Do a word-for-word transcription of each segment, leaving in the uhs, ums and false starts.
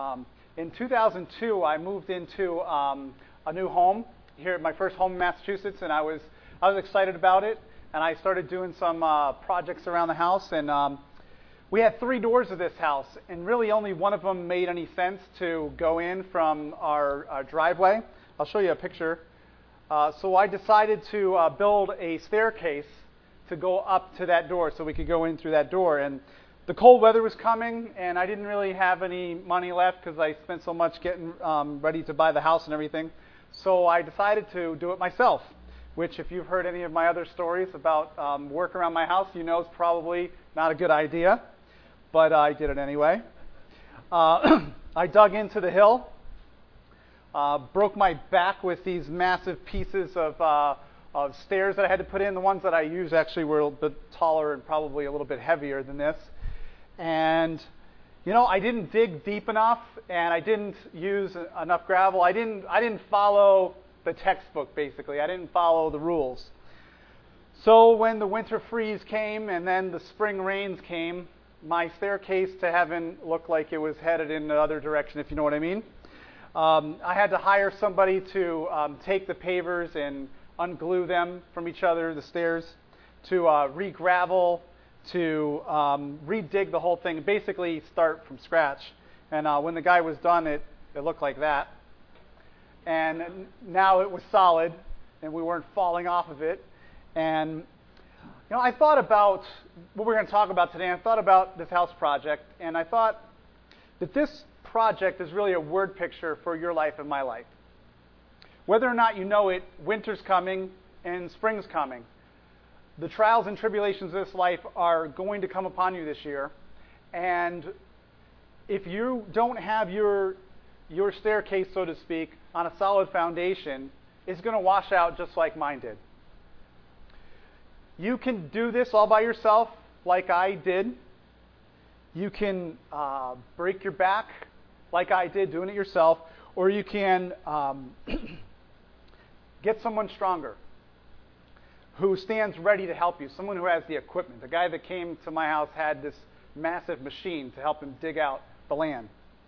Um, in two thousand two, I moved into um, a new home here, my first home in Massachusetts, and I was I was excited about it. And I started doing some uh, projects around the house, and um, we had three doors of this house, and really only one of them made any sense to go in from our, our driveway. I'll show you a picture. Uh, so I decided to uh, build a staircase to go up to that door so we could go in through that door. And the cold weather was coming, and I didn't really have any money left because I spent so much getting um, ready to buy the house and everything. So I decided to do it myself, which if you've heard any of my other stories about um, work around my house, you know is probably not a good idea, but I did it anyway. Uh, I dug into the hill, uh, broke my back with these massive pieces of, uh, of stairs that I had to put in. The ones that I used actually were a little bit taller and probably a little bit heavier than this. And, you know, I didn't dig deep enough, and I didn't use enough gravel. I didn't, I didn't follow the textbook, basically. I didn't follow the rules. So when the winter freeze came and then the spring rains came, my staircase to heaven looked like it was headed in the other direction, if you know what I mean. Um, I had to hire somebody to um, take the pavers and unglue them from each other, the stairs, to uh, re-gravel, to um, re-dig the whole thing, basically start from scratch. And uh, when the guy was done, it, it looked like that. And now it was solid, and we weren't falling off of it. And, you know, I thought about what we're going to talk about today. I thought about this house project, and I thought that this project is really a word picture for your life and my life. Whether or not you know it, winter's coming and spring's coming. The trials and tribulations of this life are going to come upon you this year. And if you don't have your your staircase, so to speak, on a solid foundation, it's going to wash out just like mine did. You can do this all by yourself, like I did. You can uh, break your back, like I did, doing it yourself, or you can um, get someone stronger who stands ready to help you, someone who has the equipment. The guy that came to my house had this massive machine to help him dig out the land.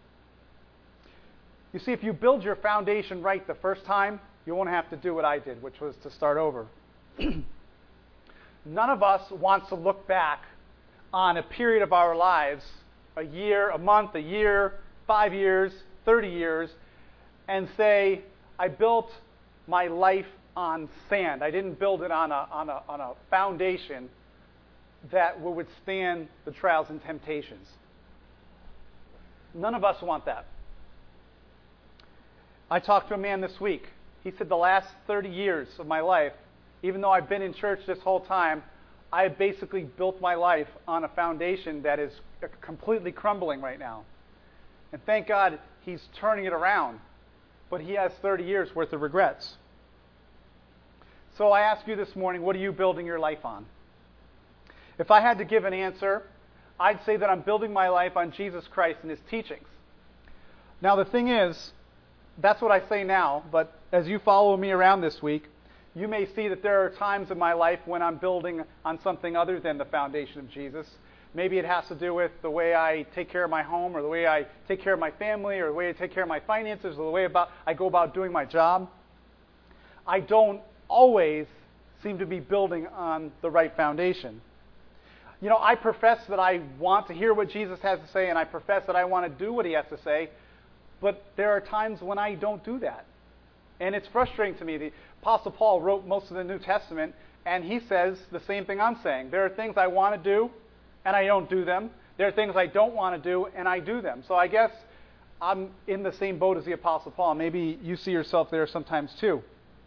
You see, if you build your foundation right the first time, you won't have to do what I did, which was to start over. None of us wants to look back on a period of our lives, a year, a month, a year, five years, thirty years, and say, I built my life on sand. I didn't build it on a, on a, on a foundation that will withstand the trials and temptations. None of us want that. I talked to a man this week. He said the last thirty years of my life, even though I've been in church this whole time, I have basically built my life on a foundation that is completely crumbling right now. And thank God he's turning it around. But he has thirty years worth of regrets. So I ask you this morning, what are you building your life on? If I had to give an answer, I'd say that I'm building my life on Jesus Christ and his teachings. Now the thing is, that's what I say now, but as you follow me around this week, you may see that there are times in my life when I'm building on something other than the foundation of Jesus. Maybe it has to do with the way I take care of my home, or the way I take care of my family, or the way I take care of my finances, or the way about I go about doing my job. I don't always seem to be building on the right foundation. You know, I profess that I want to hear what Jesus has to say, and I profess that I want to do what he has to say, but there are times when I don't do that. And it's frustrating to me. The Apostle Paul wrote most of the New Testament, and he says the same thing I'm saying. There are things I want to do, and I don't do them. There are things I don't want to do, and I do them. So I guess I'm in the same boat as the Apostle Paul. Maybe you see yourself there sometimes too.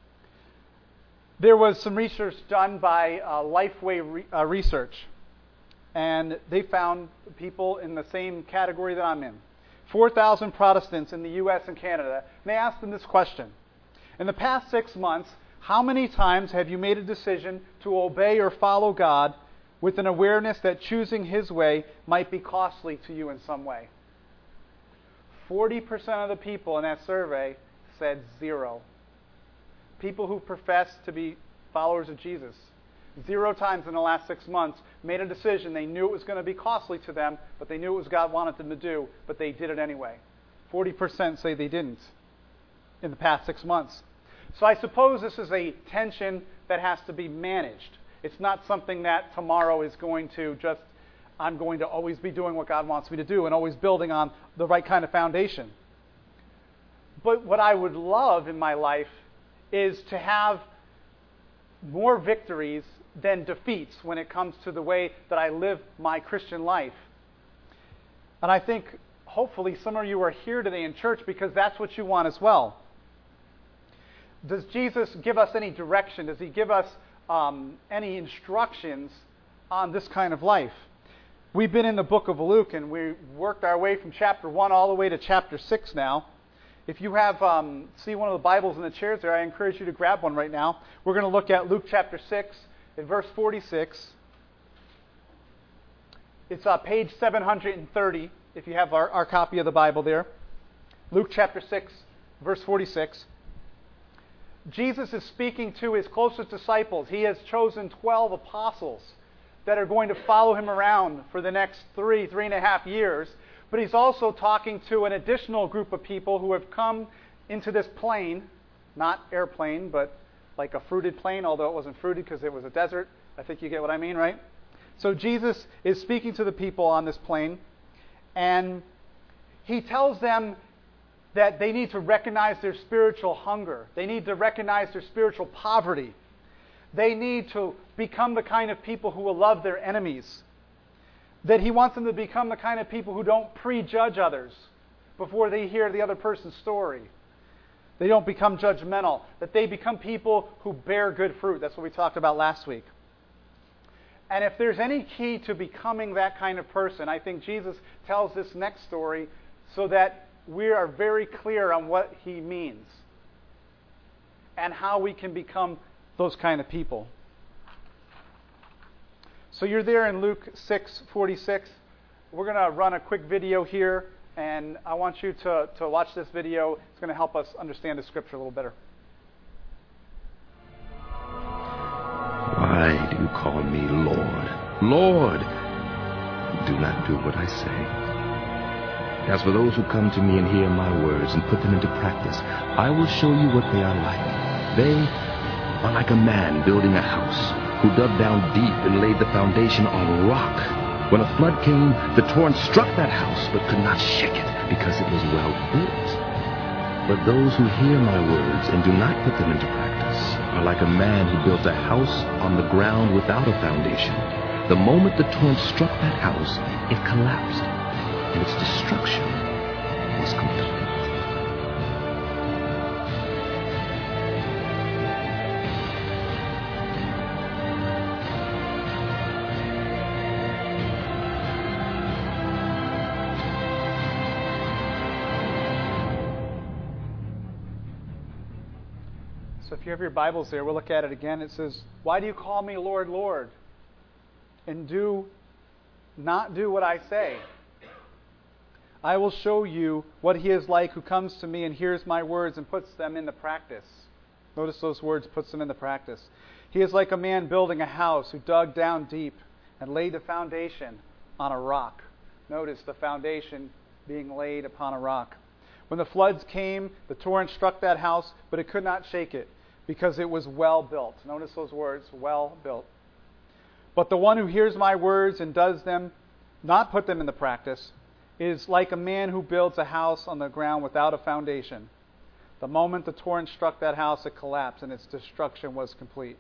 There was some research done by uh, Lifeway re- uh, Research, and they found people in the same category that I'm in. four thousand Protestants in the U S and Canada. And they asked them this question. In the past six months, how many times have you made a decision to obey or follow God with an awareness that choosing his way might be costly to you in some way? forty percent of the people in that survey said zero. People who profess to be followers of Jesus, zero times in the last six months made a decision. They knew it was going to be costly to them, but they knew it was God wanted them to do, but they did it anyway. forty percent say they didn't in the past six months. So I suppose this is a tension that has to be managed. It's not something that tomorrow is going to just, I'm going to always be doing what God wants me to do and always building on the right kind of foundation. But what I would love in my life is to have more victories than defeats when it comes to the way that I live my Christian life. And I think hopefully some of you are here today in church because that's what you want as well. Does Jesus give us any direction? Does he give us um, any instructions on this kind of life? We've been in the book of Luke, and we worked our way from chapter one all the way to chapter six now. If you have, um, see one of the Bibles in the chairs there, I encourage you to grab one right now. We're going to look at Luke chapter six, in verse forty-six. It's uh, page seven hundred thirty, if you have our, our copy of the Bible there. Luke chapter six, verse forty-six. Jesus is speaking to his closest disciples. He has chosen twelve apostles that are going to follow him around for the next three, three and a half years. But he's also talking to an additional group of people who have come into this plane, not airplane, but like a fruited plain, although it wasn't fruited because it was a desert. I think you get what I mean, right? So Jesus is speaking to the people on this plane, and he tells them that they need to recognize their spiritual hunger. They need to recognize their spiritual poverty. They need to become the kind of people who will love their enemies. That he wants them to become the kind of people who don't prejudge others before they hear the other person's story. They don't become judgmental. That they become people who bear good fruit. That's what we talked about last week. And if there's any key to becoming that kind of person, I think Jesus tells this next story so that we are very clear on what he means and how we can become those kind of people. So you're there in Luke six forty-six. We're going to run a quick video here, and I want you to, to watch this video. It's going to help us understand the scripture a little better. Why do you call me Lord, Lord? Do not do what I say. As for those who come to me and hear my words and put them into practice, I will show you what they are like. They are like a man building a house who dug down deep and laid the foundation on rock. When a flood came, the torrent struck that house, but could not shake it, because it was well built. But those who hear my words and do not put them into practice are like a man who built a house on the ground without a foundation. The moment the torrent struck that house, it collapsed, and its destruction was complete. So if you have your Bibles there, we'll look at it again. It says, "Why do you call me Lord, Lord, and do not do what I say? I will show you what he is like who comes to me and hears my words and puts them into practice." Notice those words, puts them into practice. "He is like a man building a house who dug down deep and laid the foundation on a rock." Notice the foundation being laid upon a rock. "When the floods came, the torrent struck that house, but it could not shake it, because it was well built." Notice those words, well built. "But the one who hears my words and does them, not put them into practice, is like a man who builds a house on the ground without a foundation. The moment the torrent struck that house, it collapsed, and its destruction was complete."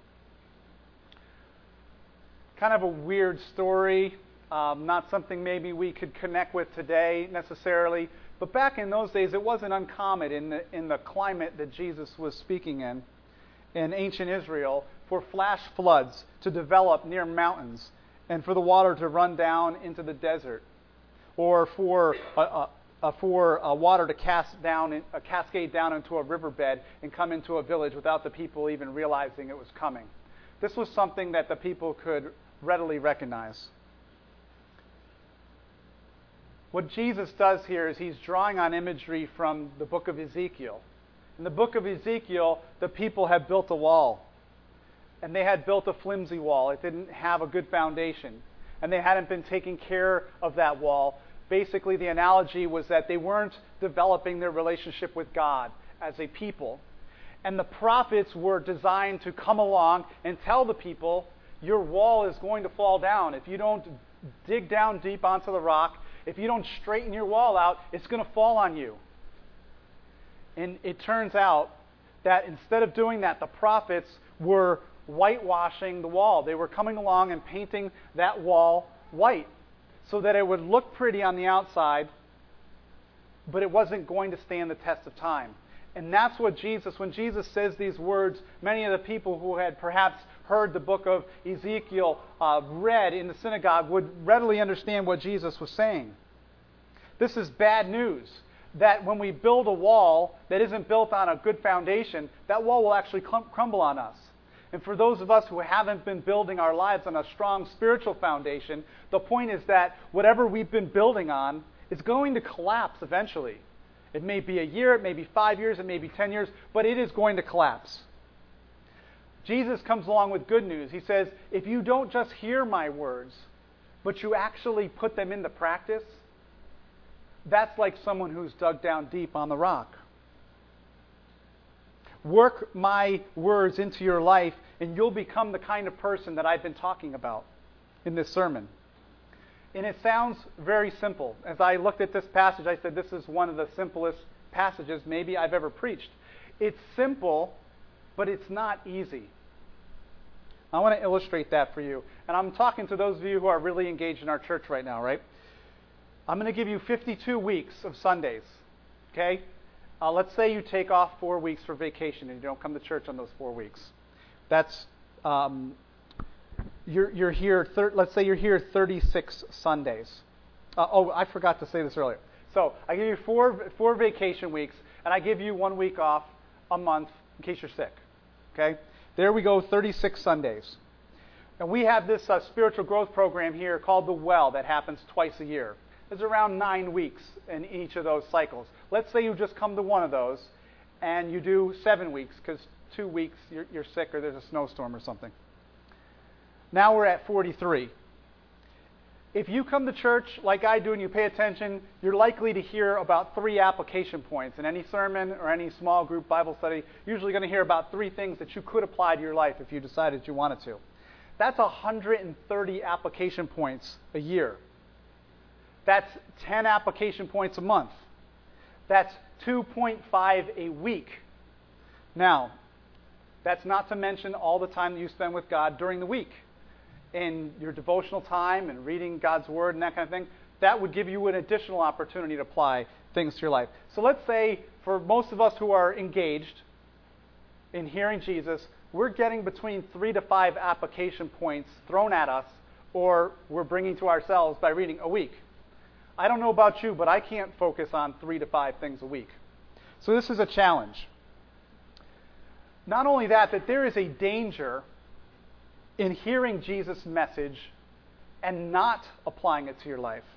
Kind of a weird story, um, not something maybe we could connect with today necessarily, but back in those days, it wasn't uncommon in the, in the climate that Jesus was speaking in, in ancient Israel, for flash floods to develop near mountains and for the water to run down into the desert, or for a, a, a, for a water to cast down, a cascade down into a riverbed and come into a village without the people even realizing it was coming. This was something that the people could readily recognize. What Jesus does here is he's drawing on imagery from the book of Ezekiel. In the book of Ezekiel, the people had built a wall. And they had built a flimsy wall. It didn't have a good foundation. And they hadn't been taking care of that wall. basically the analogy was that they weren't developing their relationship with God as a people. And the prophets were designed to come along and tell the people, your wall is going to fall down. If you don't dig down deep onto the rock, if you don't straighten your wall out, it's going to fall on you. And it turns out that instead of doing that, the prophets were whitewashing the wall. They were coming along and painting that wall white so that it would look pretty on the outside, but it wasn't going to stand the test of time. And that's what Jesus, when Jesus says these words, many of the people who had perhaps heard the book of Ezekiel uh, read in the synagogue would readily understand what Jesus was saying. This is bad news, that when we build a wall that isn't built on a good foundation, that wall will actually clump, crumble on us. And for those of us who haven't been building our lives on a strong spiritual foundation, the point is that whatever we've been building on is going to collapse eventually. It may be a year, it may be five years, it may be ten years, but it is going to collapse. Jesus comes along with good news. He says, if you don't just hear my words, but you actually put them into practice, that's like someone who's dug down deep on the rock. Work my words into your life, and you'll become the kind of person that I've been talking about in this sermon. And it sounds very simple. As I looked at this passage, I said this is one of the simplest passages maybe I've ever preached. It's simple, but it's not easy. I want to illustrate that for you. And I'm talking to those of you who are really engaged in our church right now, right? I'm going to give you fifty-two weeks of Sundays, okay? Uh, let's say you take off four weeks for vacation and you don't come to church on those four weeks. That's, um, you're, you're here, thir- let's say you're here thirty-six Sundays. Uh, oh, I forgot to say this earlier. So I give you four, four vacation weeks, and I give you one week off a month in case you're sick, okay? There we go, thirty-six Sundays. And we have this uh, spiritual growth program here called The Well that happens twice a year. There's around nine weeks in each of those cycles. Let's say you just come to one of those and you do seven weeks because two weeks you're, you're sick or there's a snowstorm or something. Now we're at forty-three. If you come to church like I do and you pay attention, you're likely to hear about three application points. In any sermon or any small group Bible study, you're usually going to hear about three things that you could apply to your life if you decided you wanted to. That's one hundred thirty application points a year. That's ten application points a month. That's two point five a week. Now, that's not to mention all the time that you spend with God during the week. In your devotional time and reading God's Word and that kind of thing, that would give you an additional opportunity to apply things to your life. So let's say for most of us who are engaged in hearing Jesus, we're getting between three to five application points thrown at us, or we're bringing to ourselves by reading a week. I don't know about you, but I can't focus on three to five things a week. So this is a challenge. Not only that, that there is a danger in hearing Jesus' message and not applying it to your life.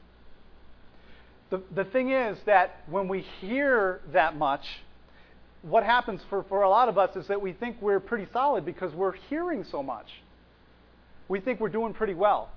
The, the thing is that when we hear that much, what happens for, for a lot of us is that we think we're pretty solid because we're hearing so much. We think we're doing pretty well.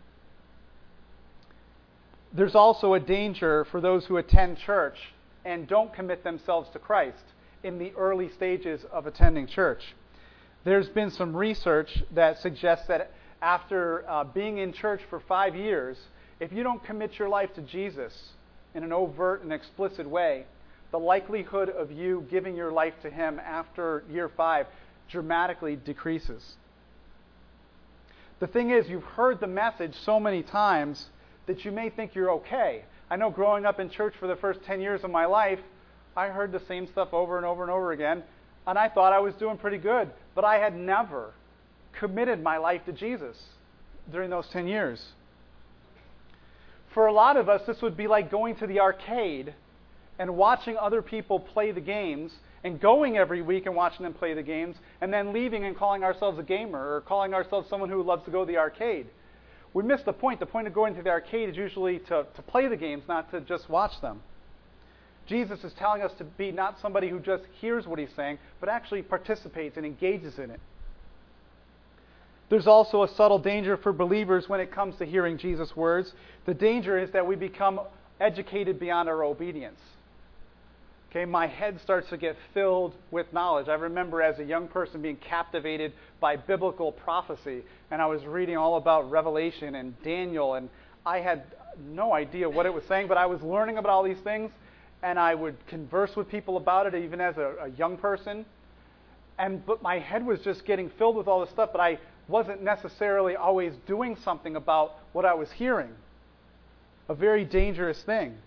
There's also a danger for those who attend church and don't commit themselves to Christ in the early stages of attending church. There's been some research that suggests that after uh, being in church for five years, if you don't commit your life to Jesus in an overt and explicit way, the likelihood of you giving your life to Him after year five dramatically decreases. The thing is, you've heard the message so many times that you may think you're okay. I know growing up in church for the first ten years of my life, I heard the same stuff over and over and over again, and I thought I was doing pretty good, but I had never committed my life to Jesus during those ten years. For a lot of us, this would be like going to the arcade and watching other people play the games and going every week and watching them play the games and then leaving and calling ourselves a gamer or calling ourselves someone who loves to go to the arcade. We miss the point. The point of going to the arcade is usually to, to play the games, not to just watch them. Jesus is telling us to be not somebody who just hears what He's saying, but actually participates and engages in it. There's also a subtle danger for believers when it comes to hearing Jesus' words. The danger is that we become educated beyond our obedience. Okay, my head starts to get filled with knowledge. I remember as a young person being captivated by biblical prophecy, and I was reading all about Revelation and Daniel, and I had no idea what it was saying, but I was learning about all these things, and I would converse with people about it even as a, a young person. And but my head was just getting filled with all this stuff, but I wasn't necessarily always doing something about what I was hearing. A very dangerous thing.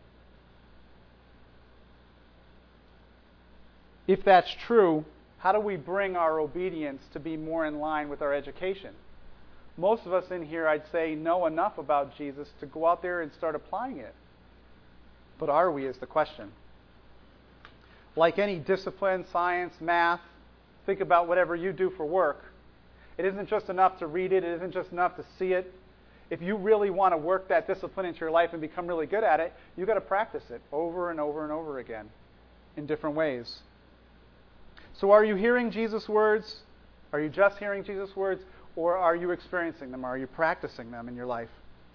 If that's true, how do we bring our obedience to be more in line with our education? Most of us in here, I'd say, know enough about Jesus to go out there and start applying it. But are we, is the question. Like any discipline, science, math, think about whatever you do for work. It isn't just enough to read it. It isn't just enough to see it. If you really want to work that discipline into your life and become really good at it, you've got to practice it over and over and over again in different ways. So are you hearing Jesus' words? Are you just hearing Jesus' words? Or are you experiencing them? Are you practicing them in your life?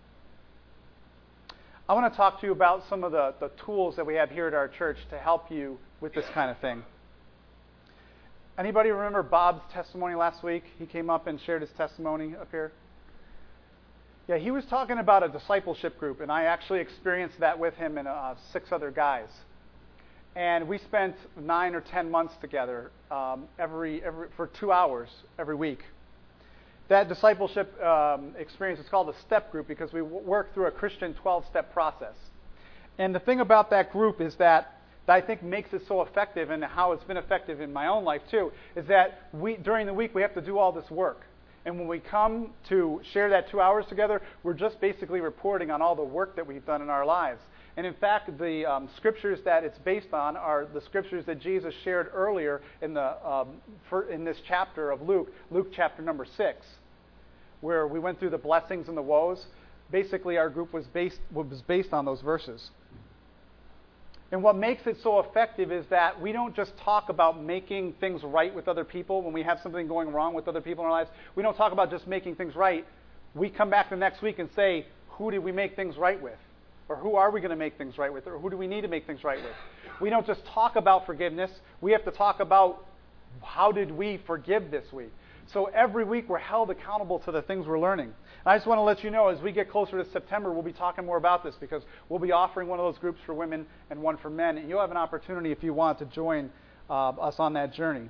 I want to talk to you about some of the, the tools that we have here at our church to help you with this kind of thing. Anybody remember Bob's testimony last week? He came up and shared his testimony up here. Yeah, he was talking about a discipleship group, and I actually experienced that with him and uh, six other guys. And we spent nine or ten months together um, every, every for two hours every week. That discipleship um, experience is called a step group because we w- work through a Christian twelve-step process. And the thing about that group is that, that I think makes it so effective, and how it's been effective in my own life too, is that we during the week we have to do all this work. And when we come to share that two hours together, we're just basically reporting on all the work that we've done in our lives. And in fact, the um, scriptures that it's based on are the scriptures that Jesus shared earlier in the um, for, in this chapter of Luke, Luke chapter number six, where we went through the blessings and the woes. Basically, our group was based was based on those verses. And what makes it so effective is that we don't just talk about making things right with other people when we have something going wrong with other people in our lives. We don't talk about just making things right. We come back the next week and say, who did we make things right with? Or who are we going to make things right with? Or who do we need to make things right with? We don't just talk about forgiveness. We have to talk about how did we forgive this week. So every week we're held accountable to the things we're learning. And I just want to let you know, as we get closer to September, we'll be talking more about this because we'll be offering one of those groups for women and one for men. And you'll have an opportunity if you want to join uh, us on that journey.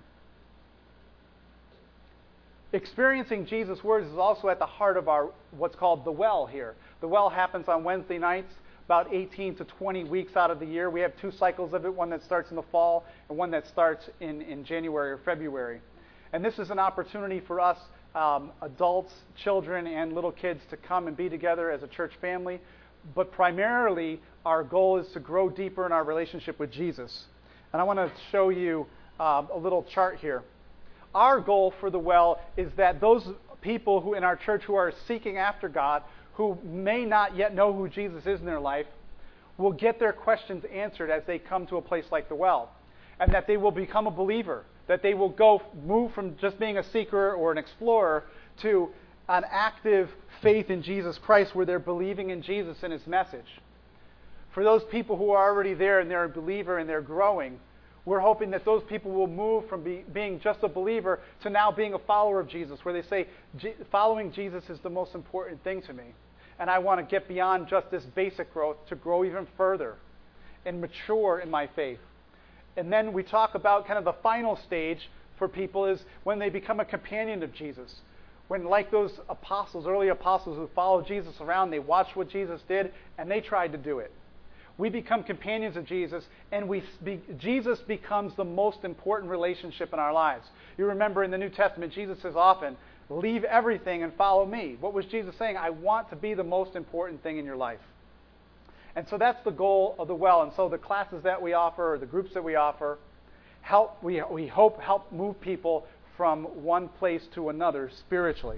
Experiencing Jesus' words is also at the heart of our what's called the well here. The well happens on Wednesday nights, about eighteen to twenty weeks out of the year. We have two cycles of it, one that starts in the fall and one that starts in, in January or February. And this is an opportunity for us, um, adults, children, and little kids to come and be together as a church family. But primarily, our goal is to grow deeper in our relationship with Jesus. And I want to show you um, a little chart here. Our goal for the well is that those people who in our church who are seeking after God, who may not yet know who Jesus is in their life, will get their questions answered as they come to a place like the well. And that they will become a believer. That they will go move from just being a seeker or an explorer to an active faith in Jesus Christ where they're believing in Jesus and His message. For those people who are already there and they're a believer and they're growing, we're hoping that those people will move from be, being just a believer to now being a follower of Jesus, where they say, following Jesus is the most important thing to me. And I want to get beyond just this basic growth to grow even further and mature in my faith. And then we talk about kind of the final stage for people is when they become a companion of Jesus. When, like those apostles, early apostles who followed Jesus around, they watched what Jesus did and they tried to do it. We become companions of Jesus, and we speak, Jesus becomes the most important relationship in our lives. You remember in the New Testament, Jesus says often, leave everything and follow me. What was Jesus saying? I want to be the most important thing in your life. And so that's the goal of the well. And so the classes that we offer, or the groups that we offer, help we, we hope help move people from one place to another spiritually.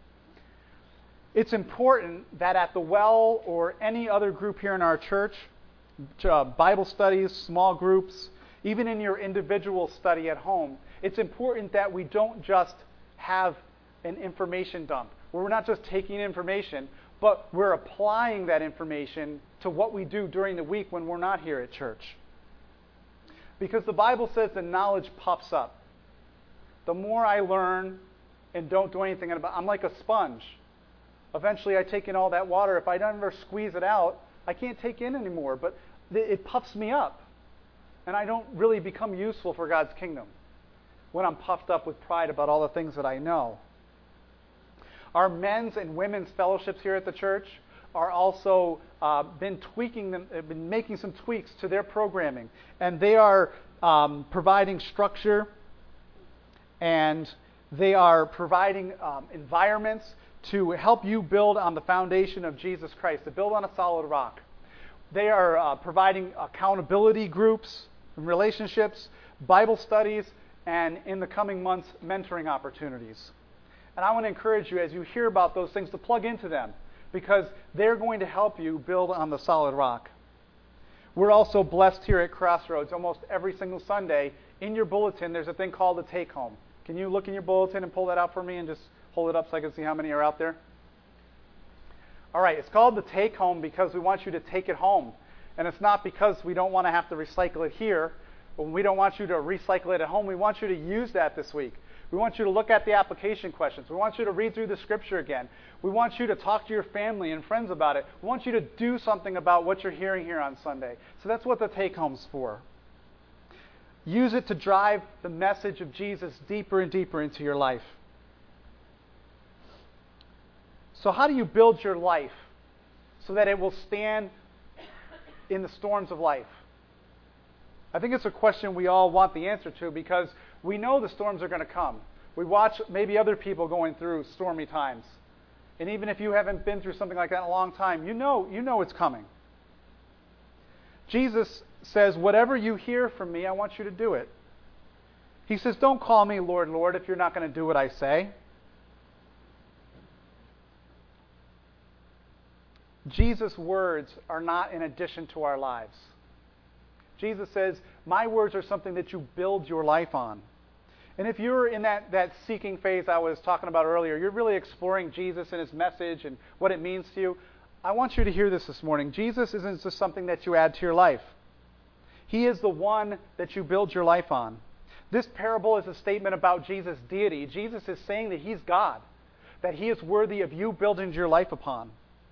It's important that at the well or any other group here in our church, uh, Bible studies, small groups, even in your individual study at home, it's important that we don't just have an information dump, where we're not just taking information, but we're applying that information to what we do during the week when we're not here at church. Because the Bible says that knowledge puffs up. The more I learn and don't do anything about it, I'm like a sponge. Eventually I take in all that water. If I don't ever squeeze it out, I can't take in anymore. But it puffs me up. And I don't really become useful for God's kingdom when I'm puffed up with pride about all the things that I know. Our men's and women's fellowships here at the church are also uh, been tweaking them, have been making some tweaks to their programming. And they are um, providing structure, and they are providing um, environments to help you build on the foundation of Jesus Christ, to build on a solid rock. They are uh, providing accountability groups and relationships, Bible studies, and in the coming months, mentoring opportunities. And I want to encourage you, as you hear about those things, to plug into them, because they're going to help you build on the solid rock. We're also blessed here at Crossroads almost every single Sunday. In your bulletin, there's a thing called the Take Home. Can you look in your bulletin and pull that out for me and just hold it up so I can see how many are out there? All right, it's called the Take Home because we want you to take it home. And it's not because we don't want to have to recycle it here. When we don't want you to recycle it at home, we want you to use that this week. We want you to look at the application questions. We want you to read through the scripture again. We want you to talk to your family and friends about it. We want you to do something about what you're hearing here on Sunday. So that's what the Take Home's for. Use it to drive the message of Jesus deeper and deeper into your life. So how do you build your life so that it will stand in the storms of life? I think it's a question we all want the answer to, because we know the storms are going to come. We watch maybe other people going through stormy times. And even if you haven't been through something like that in a long time, you know, you know it's coming. Jesus says, whatever you hear from me, I want you to do it. He says, don't call me Lord, Lord, if you're not going to do what I say. Jesus' words are not an addition to our lives. Jesus says, my words are something that you build your life on. And if you're in that, that seeking phase I was talking about earlier, you're really exploring Jesus and his message and what it means to you, I want you to hear this this morning. Jesus isn't just something that you add to your life. He is the one that you build your life on. This parable is a statement about Jesus' deity. Jesus is saying that he's God, that he is worthy of you building your life upon.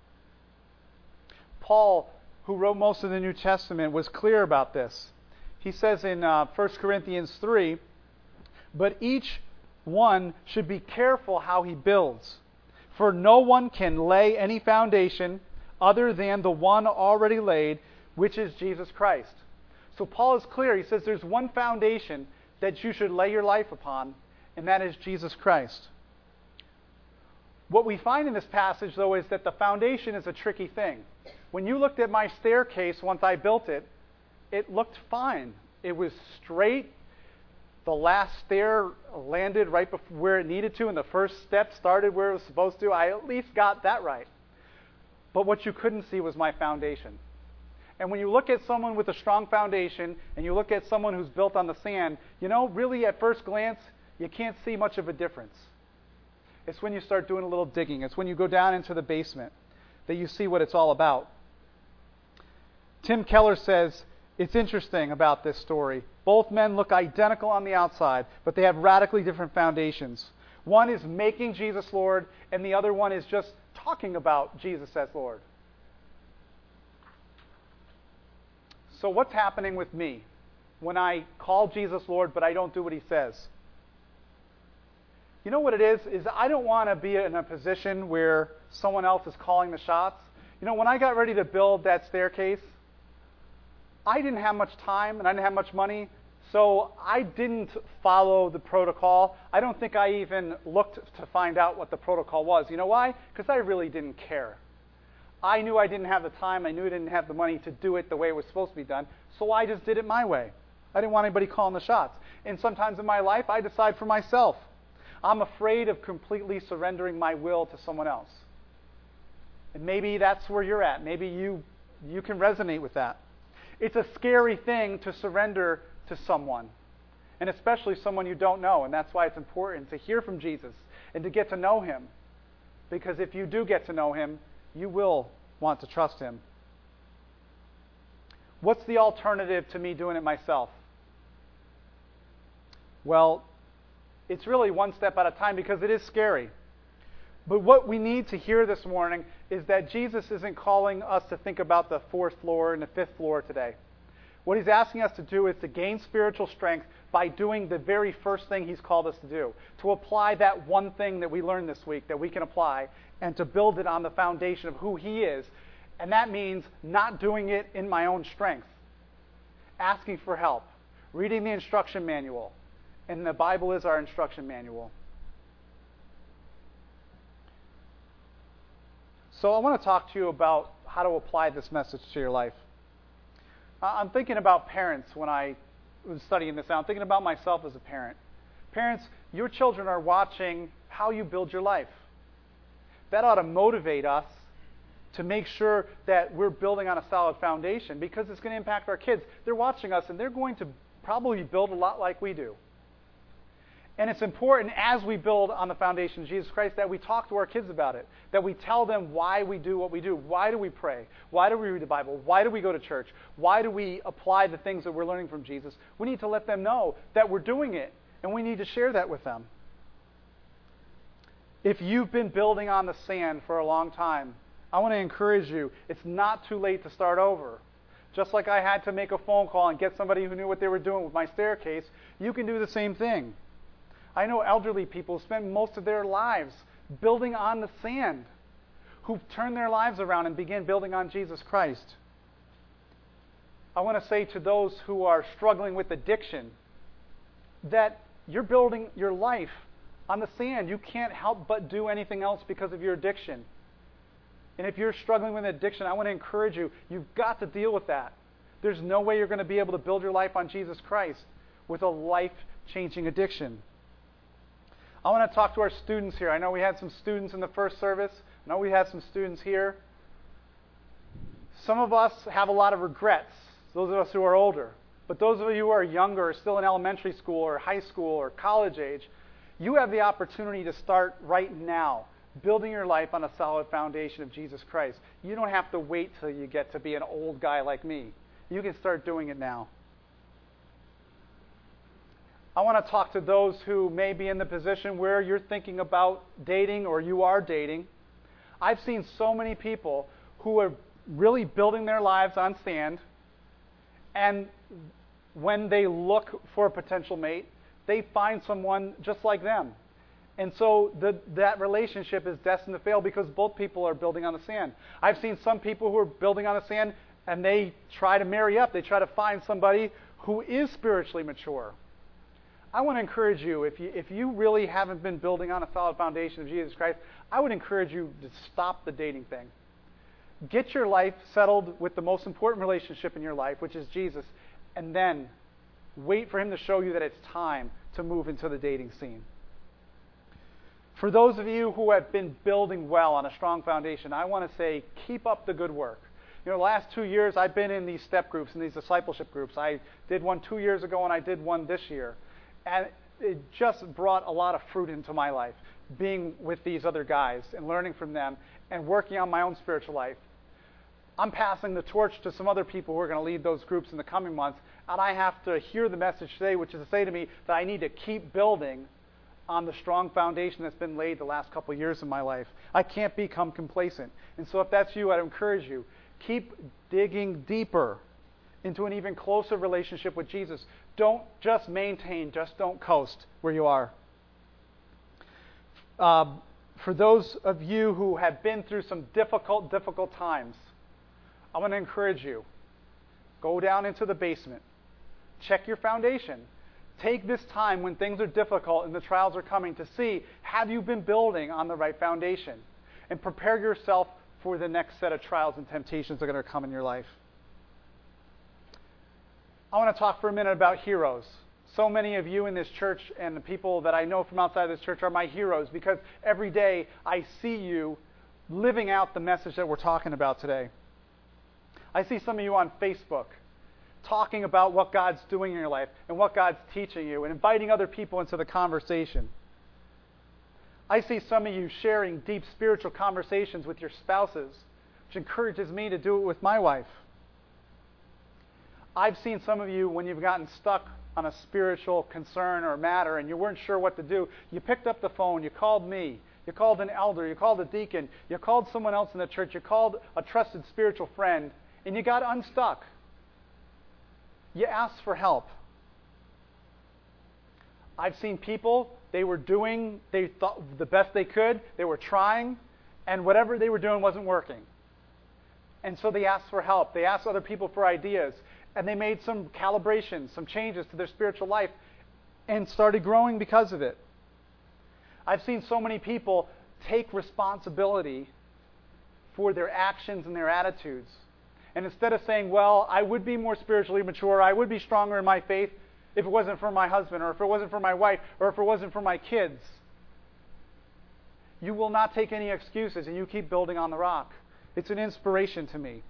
Paul, who wrote most of the New Testament, was clear about this. He says in uh, First Corinthians three, but each one should be careful how he builds, for no one can lay any foundation other than the one already laid, which is Jesus Christ. So Paul is clear. He says there's one foundation that you should lay your life upon, and that is Jesus Christ. What we find in this passage, though, is that the foundation is a tricky thing. When you looked at my staircase once I built it, it looked fine. It was straight. The last stair landed right before where it needed to, and the first step started where it was supposed to. I at least got that right. But what you couldn't see was my foundation. And when you look at someone with a strong foundation, and you look at someone who's built on the sand, you know, really at first glance, you can't see much of a difference. It's when you start doing a little digging. It's when you go down into the basement that you see what it's all about. Tim Keller says, it's interesting about this story. Both men look identical on the outside, but they have radically different foundations. One is making Jesus Lord, and the other one is just talking about Jesus as Lord. So what's happening with me when I call Jesus Lord, but I don't do what he says? You know what it is? Is I don't want to be in a position where someone else is calling the shots. You know, when I got ready to build that staircase, I didn't have much time and I didn't have much money, so I didn't follow the protocol. I don't think I even looked to find out what the protocol was. You know why? Because I really didn't care. I knew I didn't have the time. I knew I didn't have the money to do it the way it was supposed to be done, so I just did it my way. I didn't want anybody calling the shots. And sometimes in my life, I decide for myself. I'm afraid of completely surrendering my will to someone else. And maybe that's where you're at. Maybe you you can resonate with that. It's a scary thing to surrender to someone, and especially someone you don't know. And that's why it's important to hear from Jesus and to get to know him. Because if you do get to know him, you will want to trust Him. What's the alternative to me doing it myself? Well, it's really one step at a time because it is scary. But what we need to hear this morning is that Jesus isn't calling us to think about the fourth floor and the fifth floor today. What He's asking us to do is to gain spiritual strength by doing the very first thing He's called us to do. To apply that one thing that we learned this week that we can apply and to build it on the foundation of who He is. And that means not doing it in my own strength. Asking for help. Reading the instruction manual. And the Bible is our instruction manual. So I want to talk to you about how to apply this message to your life. I'm thinking about parents when I was studying this out. I'm thinking about myself as a parent. Parents, your children are watching how you build your life. That ought to motivate us to make sure that we're building on a solid foundation because it's going to impact our kids. They're watching us and they're going to probably build a lot like we do. And it's important as we build on the foundation of Jesus Christ that we talk to our kids about it, that we tell them why we do what we do. Why do we pray? Why do we read the Bible? Why do we go to church? Why do we apply the things that we're learning from Jesus? We need to let them know that we're doing it, and we need to share that with them. If you've been building on the sand for a long time, I want to encourage you, it's not too late to start over. Just like I had to make a phone call and get somebody who knew what they were doing with my staircase, you can do the same thing. I know elderly people who spend most of their lives building on the sand, who've turned their lives around and begin building on Jesus Christ. I want to say to those who are struggling with addiction that you're building your life on the sand. You can't help but do anything else because of your addiction. And if you're struggling with addiction, I want to encourage you, you've got to deal with that. There's no way you're going to be able to build your life on Jesus Christ with a life-changing addiction. I want to talk to our students here. I know we had some students in the first service. I know we had some students here. Some of us have a lot of regrets, those of us who are older. But those of you who are younger, or still in elementary school or high school or college age, you have the opportunity to start right now, building your life on a solid foundation of Jesus Christ. You don't have to wait till you get to be an old guy like me. You can start doing it now. I want to talk to those who may be in the position where you're thinking about dating or you are dating. I've seen so many people who are really building their lives on sand, and when they look for a potential mate, they find someone just like them. And so the, that relationship is destined to fail because both people are building on the sand. I've seen some people who are building on the sand and they try to marry up. They try to find somebody who is spiritually mature. I want to encourage you, if you, if you really haven't been building on a solid foundation of Jesus Christ, I would encourage you to stop the dating thing. Get your life settled with the most important relationship in your life, which is Jesus, and then wait for Him to show you that it's time to move into the dating scene. For those of you who have been building well on a strong foundation, I want to say, keep up the good work. You know, the last two years I've been in these step groups, in these discipleship groups. I did one two years ago and I did one this year. And it just brought a lot of fruit into my life, being with these other guys and learning from them and working on my own spiritual life. I'm passing the torch to some other people who are going to lead those groups in the coming months, and I have to hear the message today, which is to say to me that I need to keep building on the strong foundation that's been laid the last couple of years of my life. I can't become complacent. And so if that's you, I'd encourage you, keep digging deeper into an even closer relationship with Jesus. Don't just maintain, just don't coast where you are. Uh, for those of you who have been through some difficult, difficult times, I want to encourage you. Go down into the basement. Check your foundation. Take this time when things are difficult and the trials are coming to see, have you been building on the right foundation? And prepare yourself for the next set of trials and temptations that are going to come in your life. I want to talk for a minute about heroes. So many of you in this church and the people that I know from outside this church are my heroes because every day I see you living out the message that we're talking about today. I see some of you on Facebook talking about what God's doing in your life and what God's teaching you and inviting other people into the conversation. I see some of you sharing deep spiritual conversations with your spouses, which encourages me to do it with my wife. I've seen some of you, when you've gotten stuck on a spiritual concern or matter and you weren't sure what to do, you picked up the phone, you called me, you called an elder, you called a deacon, you called someone else in the church, you called a trusted spiritual friend, and you got unstuck. You asked for help. I've seen people, they were doing, they thought the best they could, they were trying, and whatever they were doing wasn't working. And so they asked for help. They asked other people for ideas, and they made some calibrations, some changes to their spiritual life, and started growing because of it. I've seen so many people take responsibility for their actions and their attitudes. And instead of saying, well, I would be more spiritually mature, I would be stronger in my faith if it wasn't for my husband, or if it wasn't for my wife, or if it wasn't for my kids. You will not take any excuses, and you keep building on the rock. It's an inspiration to me.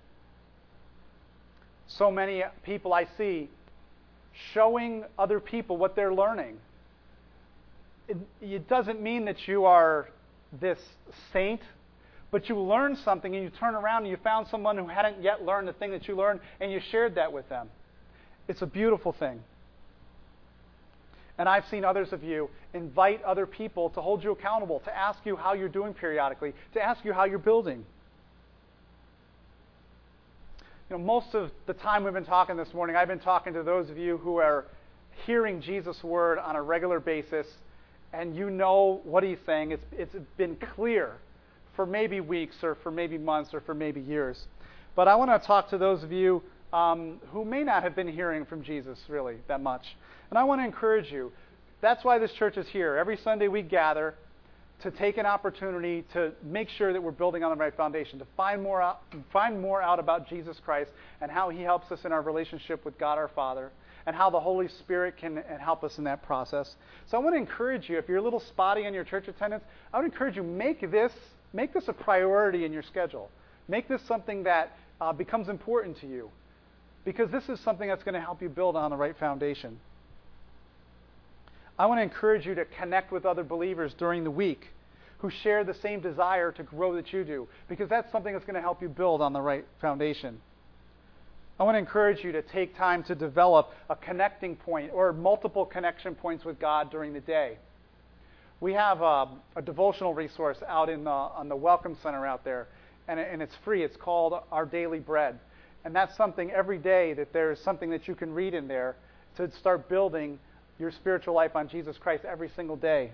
So many people I see showing other people what they're learning. It, it doesn't mean that you are this saint, but you learn something and you turn around and you found someone who hadn't yet learned the thing that you learned and you shared that with them. It's a beautiful thing. And I've seen others of you invite other people to hold you accountable, to ask you how you're doing periodically, to ask you how you're building. You know, most of the time we've been talking this morning, I've been talking to those of you who are hearing Jesus' word on a regular basis, and you know what he's saying. It's, it's been clear for maybe weeks or for maybe months or for maybe years. But I want to talk to those of you um, who may not have been hearing from Jesus really that much. And I want to encourage you. That's why this church is here. Every Sunday we gather to take an opportunity to make sure that we're building on the right foundation, to find more out, find more out about Jesus Christ and how he helps us in our relationship with God our Father, and how the Holy Spirit can help us in that process. So I want to encourage you, if you're a little spotty in your church attendance, I would encourage you, make this, make this a priority in your schedule. Make this something that uh, becomes important to you, because this is something that's going to help you build on the right foundation. I want to encourage you to connect with other believers during the week who share the same desire to grow that you do, because that's something that's going to help you build on the right foundation. I want to encourage you to take time to develop a connecting point or multiple connection points with God during the day. We have a, a devotional resource out in the, on the Welcome Center out there, and, and it's free. It's called Our Daily Bread. And that's something every day that there's something that you can read in there to start building your spiritual life on Jesus Christ every single day.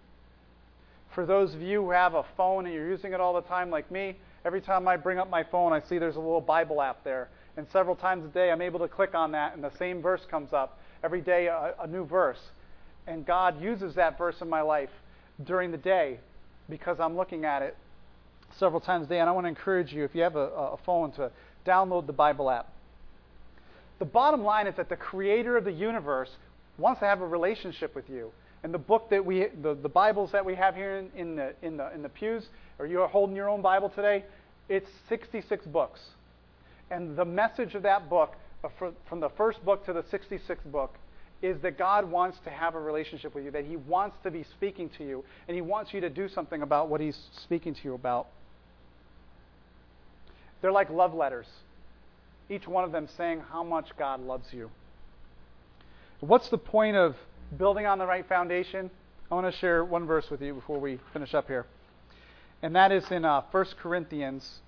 For those of you who have a phone and you're using it all the time like me, every time I bring up my phone, I see there's a little Bible app there. And several times a day, I'm able to click on that, and the same verse comes up. Every day, a, a new verse. And God uses that verse in my life during the day because I'm looking at it several times a day. And I want to encourage you, if you have a, a phone, to download the Bible app. The bottom line is that the creator of the universe wants to have a relationship with you. And the book that we, the, the Bibles that we have here in, in the in the in the pews, or you are holding your own Bible today, it's sixty-six books. And the message of that book, uh, for, from the first book to the sixty-sixth book, is that God wants to have a relationship with you, that he wants to be speaking to you, and he wants you to do something about what he's speaking to you about. They're like love letters, each one of them saying how much God loves you. What's the point of building on the right foundation? I want to share one verse with you before we finish up here. And that is in uh, First Corinthians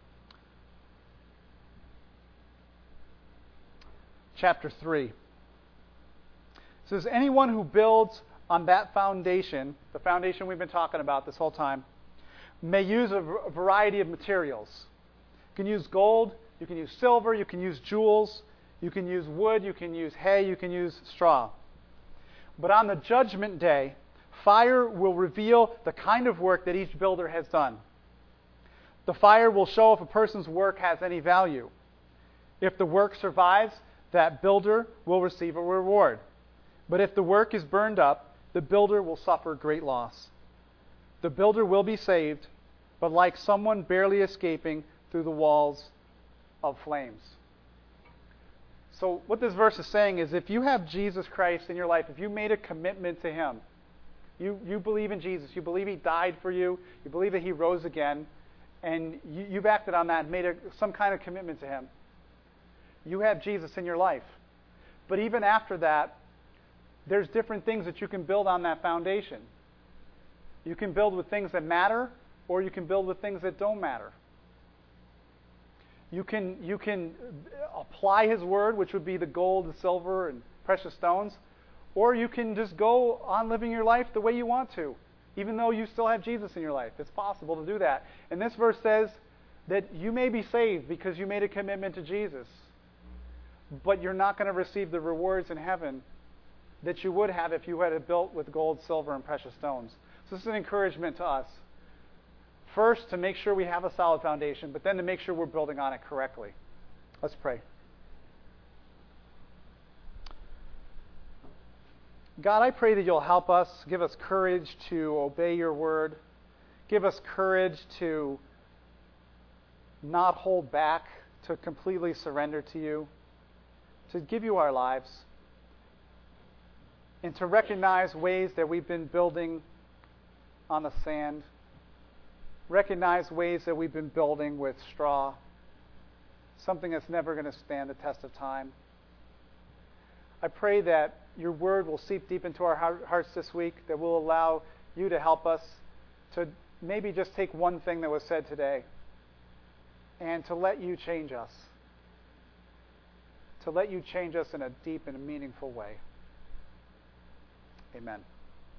chapter three. It says, anyone who builds on that foundation, the foundation we've been talking about this whole time, may use a variety of materials. You can use gold, you can use silver, you can use jewels, you can use wood, you can use hay, you can use straw. But on the judgment day, fire will reveal the kind of work that each builder has done. The fire will show if a person's work has any value. If the work survives, that builder will receive a reward. But if the work is burned up, the builder will suffer great loss. The builder will be saved, but like someone barely escaping through the walls of flames. So what this verse is saying is, if you have Jesus Christ in your life, if you made a commitment to him, You, you believe in Jesus. You believe he died for you. You believe that he rose again. And you, you've acted on that and made a, some kind of commitment to him. You have Jesus in your life. But even after that, there's different things that you can build on that foundation. You can build with things that matter, or you can build with things that don't matter. You can, you can apply his word, which would be the gold, the silver, and precious stones, or you can just go on living your life the way you want to, even though you still have Jesus in your life. It's possible to do that. And this verse says that you may be saved because you made a commitment to Jesus, but you're not going to receive the rewards in heaven that you would have if you had it built with gold, silver, and precious stones. So this is an encouragement to us. First, to make sure we have a solid foundation, but then to make sure we're building on it correctly. Let's pray. God, I pray that you'll help us, give us courage to obey your word. Give us courage to not hold back, to completely surrender to you, to give you our lives, and to recognize ways that we've been building on the sand. Recognize ways that we've been building with straw, something that's never going to stand the test of time. I pray that your word will seep deep into our hearts this week, that will allow you to help us to maybe just take one thing that was said today and to let you change us, to let you change us in a deep and a meaningful way. Amen.